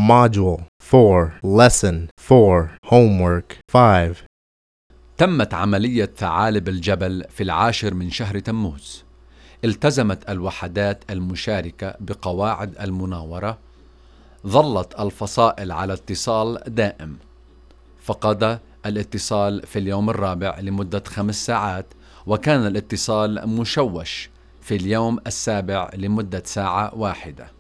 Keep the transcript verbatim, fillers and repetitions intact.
Module four, Lesson four, Homework five. تمت عملية ثعالب الجبل في العاشر من شهر تموز. التزمت الوحدات المشاركة بقواعد المناورة. ظلت الفصائل على اتصال دائم. فقد الاتصال في اليوم الرابع لمدة خمس ساعات، وكان الاتصال مشوش في اليوم السابع لمدة ساعة واحدة.